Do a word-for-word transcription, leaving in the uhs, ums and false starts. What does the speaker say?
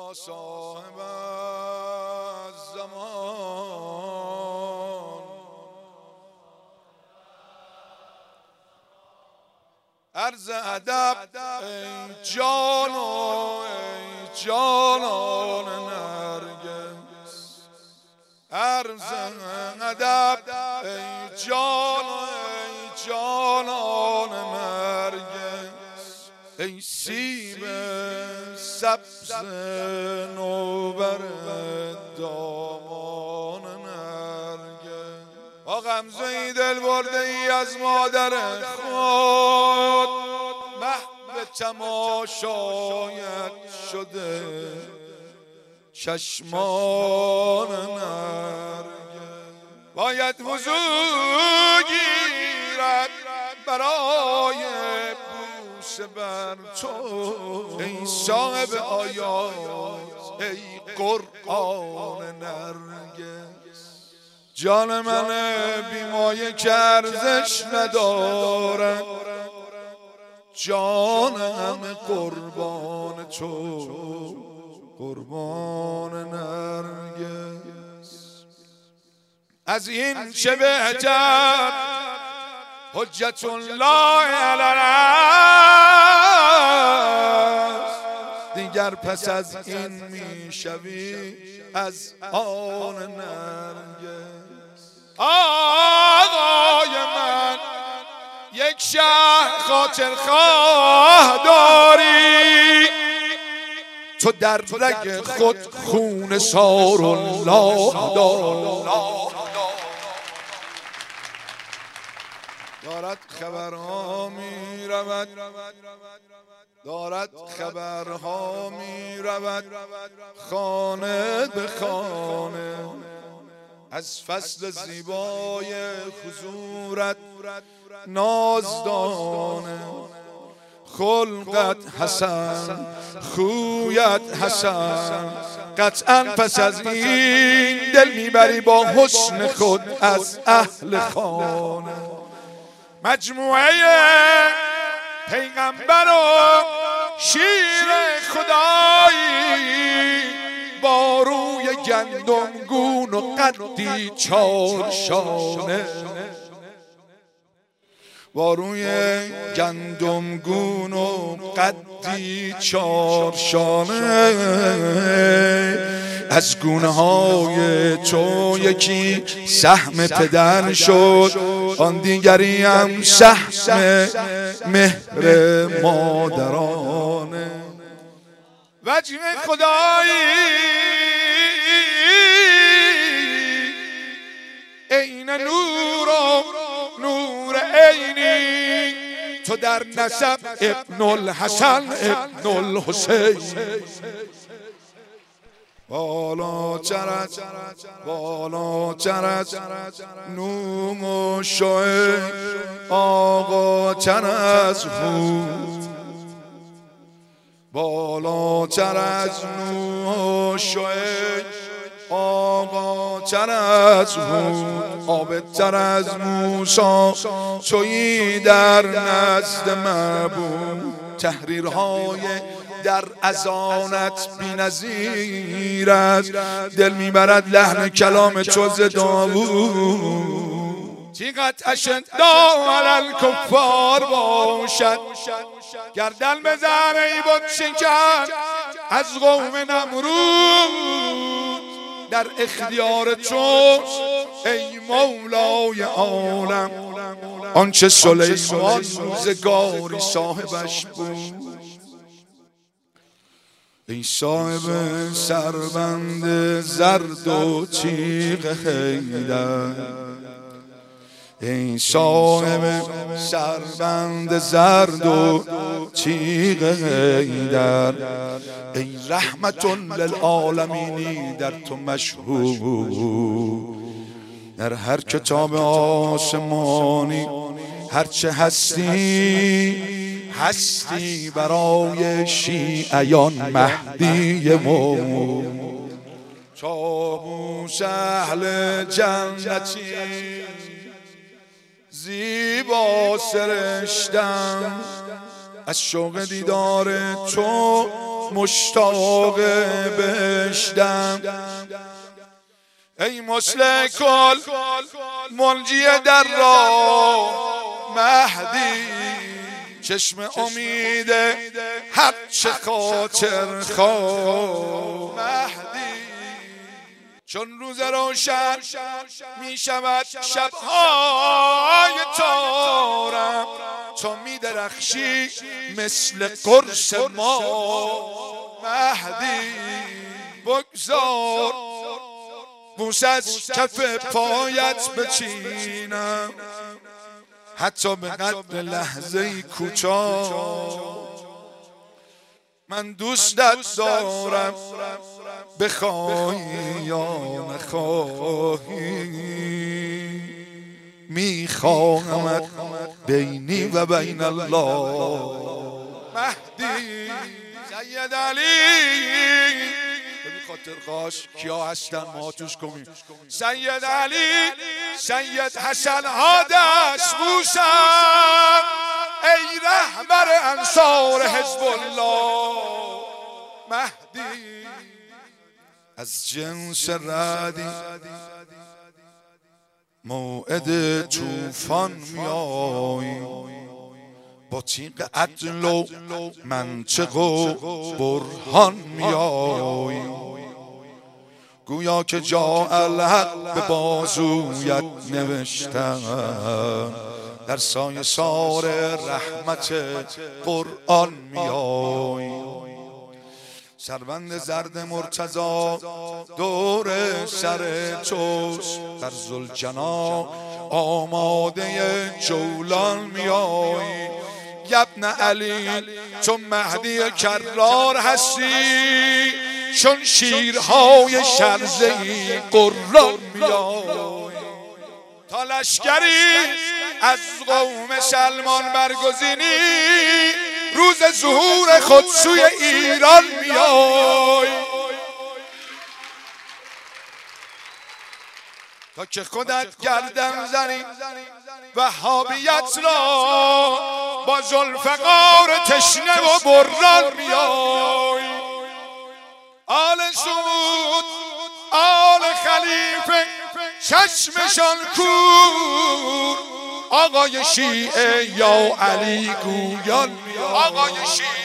یا صاحب الزمان عرض ادب ای جان و ای جانان نرگس عرض ادب ای جان و ای جانان نرگس ای سیب سبز نوبر دامان نرگس با غمزه ای دل برده ای از مادر خود محو تماشایت شده چشمان نرگس باید وضو گیرد برای بوسه بر تو ای صاحب آیات ای قرآن نرگس جان من بیمایه که ارزش ندارد جانم قربان تو قربان نرگس از این چه بهتر حجت الله علیه دیگر پس از این میشوی از آن نرگس آقای من یک شهر خاطر خواه داری تو در رگ خود خون سار الله داری دارد خبرها می رود دارد خبرها می رود خانه به خانه از فصل زیبای حضورت نازدانه خلقت حسن خویت حسن قطعا پس از این دل میبری با حسن خود از اهل خانه مجموعه پیغمبر و شیر خدایی با روی گندمگون و قدی چارشانه با روی گندمگون و قدی چارشانه از گونه های تو یکی سهم پدر شد آن دیگری هم سهم مهر مادرانه وجه خدایی عین نور و نور عینی تو در نسب ابن الحسن ابن الحسین بالا چرد بالا چرد نوم و شعیب آقا تر از هود بالا تر از نوح و شعیب آقا تر از هود عابد تر از موسی تویی در نزد معبود تحریرهای در اذانت بی‌نظیر است دل میبرد لحن کلام تو ز داوود تیغت اشداء علی الکفار باشد گردن بزن ای بت شکن از قوم نمرود در اختیار تو ای مولای عالم آنچه سلیمان روزگاری صاحبش بود ای صاحب سربند زرد و تیغ حیدر ای صاحب سربند زرد و تیغ حیدر ای رحمت للعالمینی در تو مشهود در هر کتاب آسمانی هرچه هستی هستی برای شیعیان مهدی موعود طاووس اهل جنتی زیبا سرشتم از شوق دیدار تو مشتاق بشدم. ای مثل کل منجی در راه مهدی، چشم امید هر چه خاطر خواه مهدی. چون روز روشن می شود شبهای تارم، تو می درخشی مثل قرص ما مهدی. بگذار بوس از کف پایت بچینم، حتی به قدر لحظه کوچا. من دوستت دارم بخواهی یا نخواهی، میخواهمت بینی و بین الله مهدی. سید علی ببین خاطر خواش کیا هستن ما توش کنیم. سید علی، سید حسن ها دست بوسن، ای رهبر انصار حزب الله مهدی. از جنس رعدی موعد طوفان میایی، با تیغ عدل و منطق و برهان میایی. گویا که جا الحق به بازویت نوشتم، در سایه سار رحمت قرآن میایی. سربند زرد مرتضی دور سر توست، در ذوالجنا آماده جولان میایی. ابن علی تو مهدی کرار هستی، چون شیرهای شرزه‌ای قرآن میایی. تا لشکری از قوم سلمان برگزینی، روز ظهور خود سوی ایران میای. تا که خودت گردن زنی وهابیت را، با ذوالفقار تشنه و بران میای. آل سعود آل خلیفه چشمشان کور، آقای شیعه یا علی گویان میای. آقای شیعه